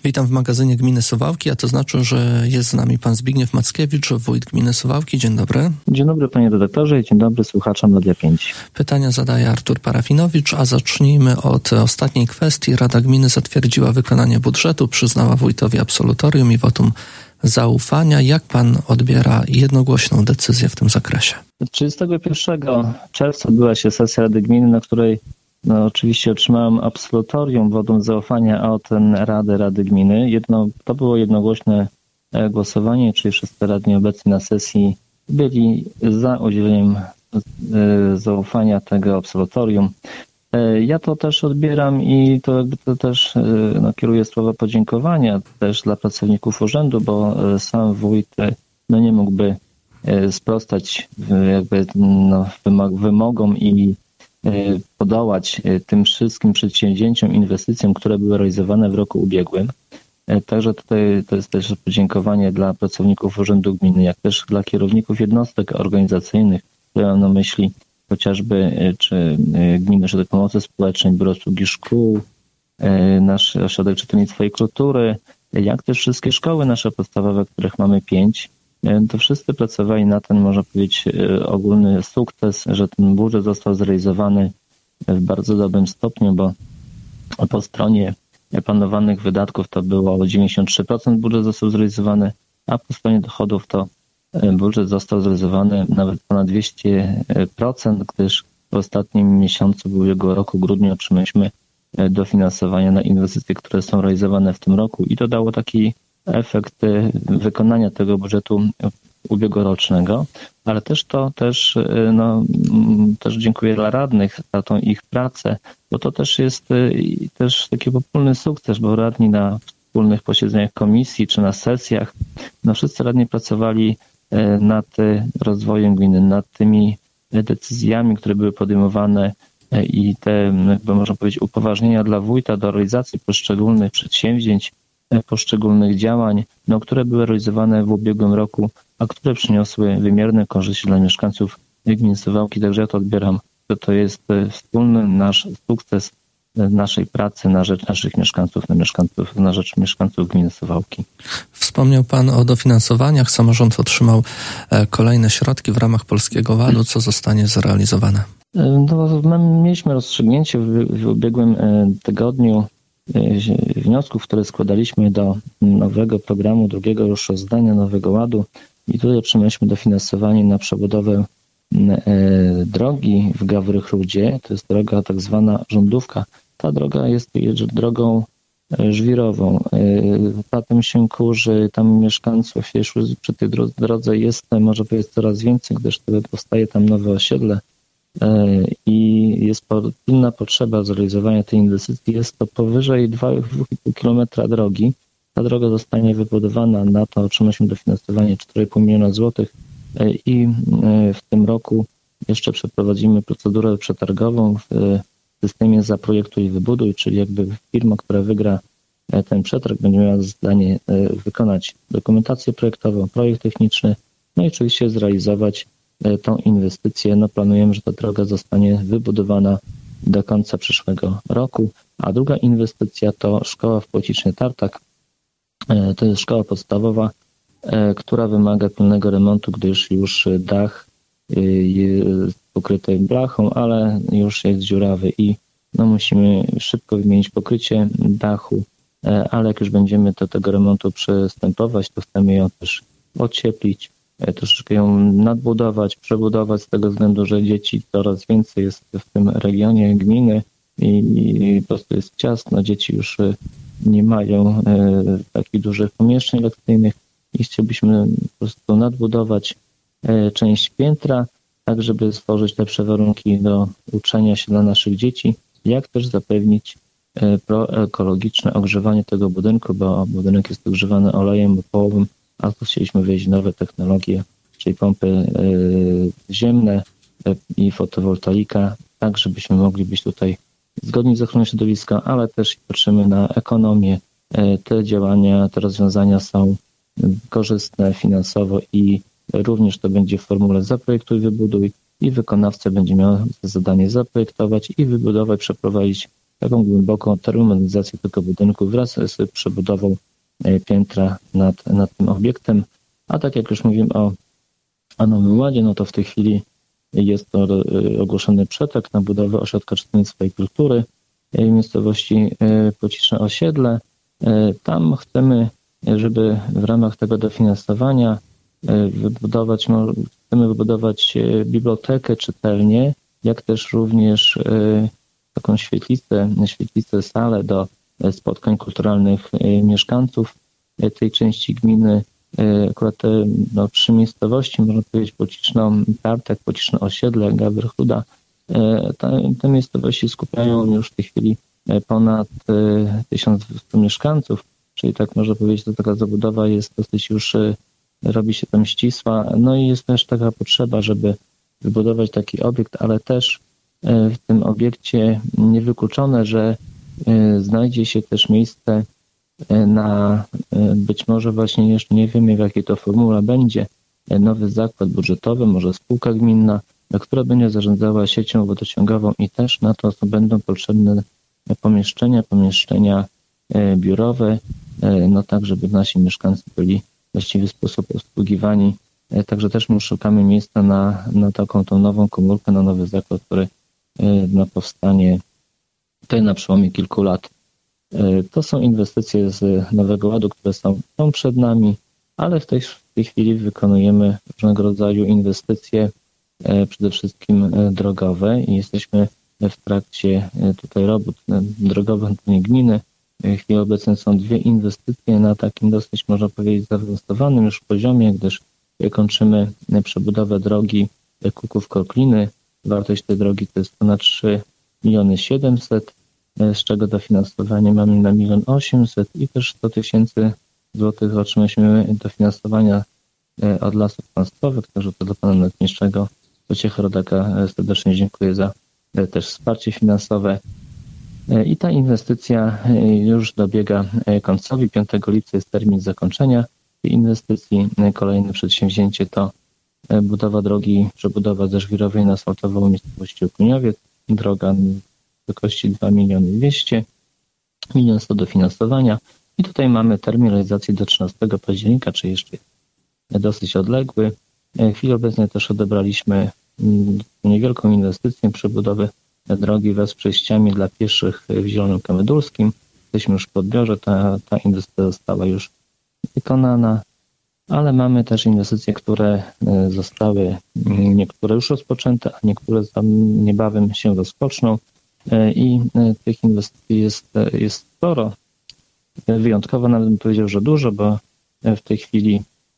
Witam w magazynie Gminy Suwałki, a to znaczy, że jest z nami pan Zbigniew Mackiewicz, wójt Gminy Suwałki. Dzień dobry. Dzień dobry panie redaktorze i dzień dobry słuchaczom Radia 5. Pytania zadaje Artur Parafinowicz, a zacznijmy od ostatniej kwestii. Rada Gminy zatwierdziła wykonanie budżetu, przyznała wójtowi absolutorium i wotum zaufania. Jak pan odbiera jednogłośną decyzję w tym zakresie? 31 czerwca odbyła się sesja Rady Gminy, na której oczywiście otrzymałem absolutorium, wotum zaufania od Rady Gminy. To było jednogłośne głosowanie, czyli wszyscy radni obecni na sesji byli za udzieleniem zaufania tego absolutorium. Ja to też odbieram i to też kieruję słowa podziękowania też dla pracowników urzędu, bo sam wójt nie mógłby sprostać wymogom i podołać tym wszystkim przedsięwzięciom, inwestycjom, które były realizowane w roku ubiegłym. Także tutaj to jest też podziękowanie dla pracowników Urzędu Gminy, jak też dla kierowników jednostek organizacyjnych, które mam na myśli chociażby czy Gminny Ośrodek Pomocy Społecznej, Biuro Obsługi Szkół, nasz Ośrodek Czytelnictwa i Kultury, jak też wszystkie szkoły nasze podstawowe, których mamy 5. To wszyscy pracowali na ten, można powiedzieć, ogólny sukces, że ten budżet został zrealizowany w bardzo dobrym stopniu, bo po stronie planowanych wydatków to było 93% budżet został zrealizowany, a po stronie dochodów to budżet został zrealizowany nawet ponad 200%, gdyż w ostatnim miesiącu ubiegłego roku, grudniu, otrzymaliśmy dofinansowania na inwestycje, które są realizowane w tym roku i to dało taki efekt wykonania tego budżetu ubiegłorocznego, ale też też dziękuję dla radnych za tą ich pracę, bo to też jest też taki wspólny sukces, bo radni na wspólnych posiedzeniach komisji czy na sesjach, wszyscy radni pracowali nad rozwojem gminy, nad tymi decyzjami, które były podejmowane i te, można powiedzieć, upoważnienia dla wójta do realizacji poszczególnych przedsięwzięć, poszczególnych działań, które były realizowane w ubiegłym roku, a które przyniosły wymierne korzyści dla mieszkańców gminy Suwałki. Także ja to odbieram, że to jest wspólny nasz sukces naszej pracy na rzecz naszych mieszkańców, na rzecz mieszkańców gminy Suwałki. Wspomniał pan o dofinansowaniach. Samorząd otrzymał kolejne środki w ramach Polskiego Ładu. Co zostanie zrealizowane? Mieliśmy rozstrzygnięcie w ubiegłym tygodniu wniosków, które składaliśmy do nowego programu, drugiego już rozdania Nowego Ładu i tutaj otrzymaliśmy dofinansowanie na przebudowę drogi w Gawrych-Rudzie. To jest droga tak zwana rządówka. Ta droga jest drogą żwirową. Potem się kurzy, tam mieszkańców przy tej drodze jest, może powiedzieć, coraz więcej, gdyż powstaje tam nowe osiedle i jest pilna potrzeba zrealizowania tej inwestycji. Jest to powyżej 2,5 km drogi. Ta droga zostanie wybudowana, na to otrzymaliśmy dofinansowanie 4,5 miliona złotych i w tym roku jeszcze przeprowadzimy procedurę przetargową w systemie Zaprojektuj i Wybuduj, czyli jakby firma, która wygra ten przetarg, będzie miała zadanie wykonać dokumentację projektową, projekt techniczny, i oczywiście zrealizować tą inwestycję. Planujemy, że ta droga zostanie wybudowana do końca przyszłego roku, a druga inwestycja to szkoła w Płocicznie Tartak. To jest szkoła podstawowa, która wymaga pilnego remontu, gdyż już dach jest pokryty blachą, ale już jest dziurawy i musimy szybko wymienić pokrycie dachu, ale jak już będziemy do tego remontu przystępować, to chcemy ją też ocieplić, troszeczkę ją nadbudować, przebudować z tego względu, że dzieci coraz więcej jest w tym regionie gminy i po prostu jest ciasno, dzieci już nie mają takich dużych pomieszczeń lekcyjnych i chcielibyśmy po prostu nadbudować część piętra, tak żeby stworzyć lepsze warunki do uczenia się dla naszych dzieci, jak też zapewnić proekologiczne ogrzewanie tego budynku, bo budynek jest ogrzewany olejem opałowym, a tu chcieliśmy wejść w nowe technologie, czyli pompy ziemne i fotowoltaika, tak żebyśmy mogli być tutaj zgodni z ochroną środowiska, ale też patrzymy na ekonomię. Te działania, te rozwiązania są korzystne finansowo i również to będzie w formule Zaprojektuj, Wybuduj i wykonawca będzie miał za zadanie zaprojektować i wybudować, przeprowadzić taką głęboką termomodernizację tego budynku wraz z przebudową piętra nad tym obiektem. A tak jak już mówimy o Nowym Ładzie, no to w tej chwili jest to ogłoszony przetarg na budowę ośrodka czytelnictwa i kultury w miejscowości Płociczne Osiedle. Tam chcemy, żeby w ramach tego dofinansowania chcemy wybudować bibliotekę, czytelnię, jak też również taką świetlicę, salę do spotkań kulturalnych mieszkańców tej części gminy. Akurat te 3 miejscowości, można powiedzieć Płociczno-Tartak, Płociczno-Osiedle, Gawrychuda, te miejscowości skupiają już w tej chwili ponad 1200 mieszkańców, czyli tak można powiedzieć, że taka zabudowa jest dosyć już, robi się tam ścisła, no i jest też taka potrzeba, żeby wybudować taki obiekt, ale też w tym obiekcie niewykluczone, że znajdzie się też miejsce na być może właśnie jeszcze nie wiemy, w jakiej to formule będzie, nowy zakład budżetowy, może spółka gminna, która będzie zarządzała siecią wodociągową i też na to będą potrzebne pomieszczenia biurowe, no tak, żeby nasi mieszkańcy byli w właściwy sposób obsługiwani. Także też my szukamy miejsca na taką tą nową komórkę, na nowy zakład, który powstanie tutaj na przełomie kilku lat. To są inwestycje z Nowego Ładu, które są przed nami, ale w tej chwili wykonujemy różnego rodzaju inwestycje, przede wszystkim drogowe i jesteśmy w trakcie tutaj robót drogowych na terenie gminy. W chwili obecnej są 2 inwestycje na takim dosyć, można powiedzieć, zaawansowanym już poziomie, gdyż kończymy przebudowę drogi Kuków-Kokliny. Wartość tej drogi to jest ponad 3 700 000, z czego dofinansowanie mamy na 1 800 000 i też 100 000 złotych otrzymaliśmy dofinansowania od Lasów Państwowych, także to do pana Nadmieszczego Wojciecha Rodaka serdecznie dziękuję za też wsparcie finansowe. I ta inwestycja już dobiega końcowi. 5 lipca jest termin zakończenia tej inwestycji. Kolejne przedsięwzięcie to przebudowa zeżwirowej na asfaltową w miejscowości Okuniowiec. Droga wysokości 2 200 000, 1 100 000 dofinansowania. I tutaj mamy termin realizacji do 13 października, czyli jeszcze dosyć odległy. W chwili obecnej też odebraliśmy niewielką inwestycję przebudowy drogi wraz z przejściami dla pieszych w Zielonym Kamydulskim. Jesteśmy już w odbiorze, ta inwestycja została już wykonana, ale mamy też inwestycje, które zostały, niektóre już rozpoczęte, a niektóre niebawem się rozpoczną i tych inwestycji jest sporo. Wyjątkowo nawet bym powiedział, że dużo, bo w tej chwili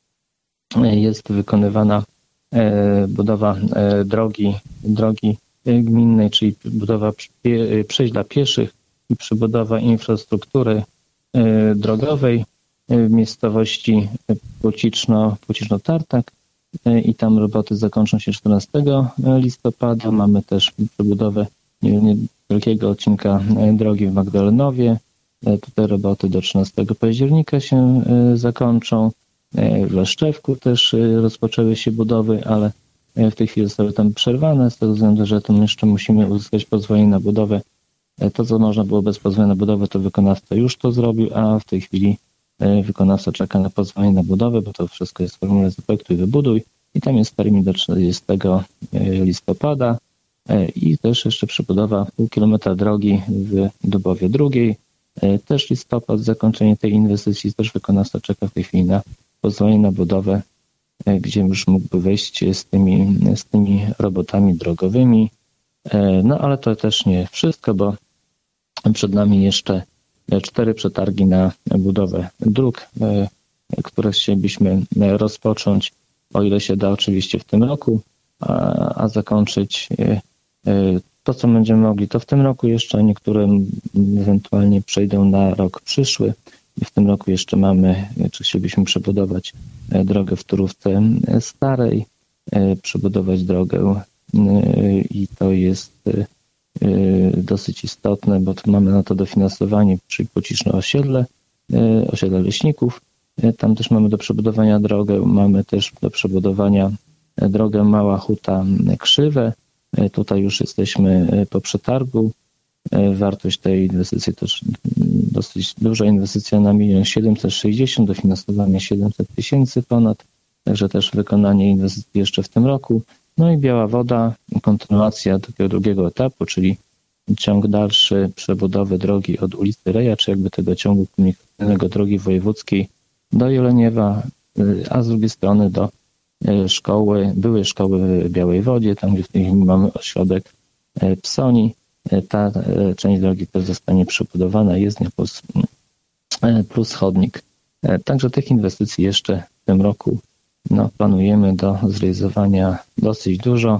jest wykonywana budowa drogi gminnej, czyli budowa przejść dla pieszych i przebudowa infrastruktury drogowej w miejscowości Płociczno-Tartak i tam roboty zakończą się 14 listopada. Mamy też przebudowę niewielkiego odcinka drogi w Magdalenowie. Tutaj roboty do 13 października się zakończą. W Leszczewku też rozpoczęły się budowy, ale w tej chwili zostały tam przerwane z tego względu, że tam jeszcze musimy uzyskać pozwolenie na budowę. To, co można było bez pozwolenia na budowę, to wykonawca już to zrobił, a w tej chwili wykonawca czeka na pozwolenie na budowę, bo to wszystko jest w formule zaprojektuj i wybuduj i tam jest termin do 40 listopada i też jeszcze przebudowa pół kilometra drogi w Dubowie II. Też listopad, zakończenie tej inwestycji, też wykonawca czeka w tej chwili na pozwolenie na budowę, gdzie już mógłby wejść z tymi robotami drogowymi. No ale to też nie wszystko, bo przed nami jeszcze 4 przetargi na budowę dróg, które chcielibyśmy rozpocząć, o ile się da oczywiście w tym roku, a zakończyć to, co będziemy mogli, to w tym roku jeszcze, niektóre ewentualnie przejdą na rok przyszły. W tym roku jeszcze czy chcielibyśmy przebudować drogę w Turówce Starej, przebudować drogę i to jest dosyć istotne, bo tu mamy na to dofinansowanie, czyli Płociczne Osiedle Leśników. Tam też mamy do przebudowania drogę, mamy też do przebudowania drogę Mała Huta Krzywe. Tutaj już jesteśmy po przetargu Wartość tej inwestycji też dosyć duża inwestycja na 1 760 000, dofinansowanie 700 000 ponad, także też wykonanie inwestycji jeszcze w tym roku. No i Biała Woda, kontynuacja takiego drugiego etapu, czyli ciąg dalszy przebudowy drogi od ulicy Reja, czy jakby tego ciągu komunikacyjnego drogi wojewódzkiej do Jeleniewa, a z drugiej strony do byłej szkoły w Białej Wodzie, tam gdzie w tej chwili mamy ośrodek Psoni. Ta część drogi też zostanie przebudowana, jezdnia plus chodnik. Także tych inwestycji jeszcze w tym roku planujemy do zrealizowania dosyć dużo.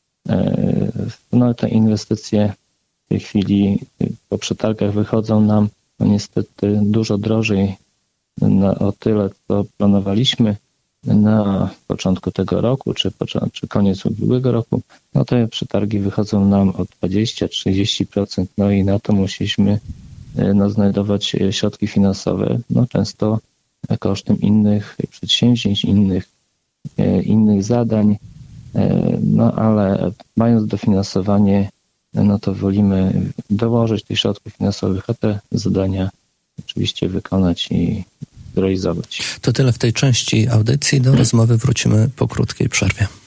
Te inwestycje w tej chwili po przetargach wychodzą nam niestety dużo drożej o tyle, co planowaliśmy na początku tego roku, czy koniec ubiegłego roku. Te przetargi wychodzą nam o 20-30%, i na to musieliśmy znajdować środki finansowe, często kosztem innych przedsięwzięć, innych zadań, ale mając dofinansowanie, to wolimy dołożyć tych środków finansowych, a te zadania oczywiście wykonać i realizować. To tyle w tej części audycji. Do rozmowy wrócimy po krótkiej przerwie.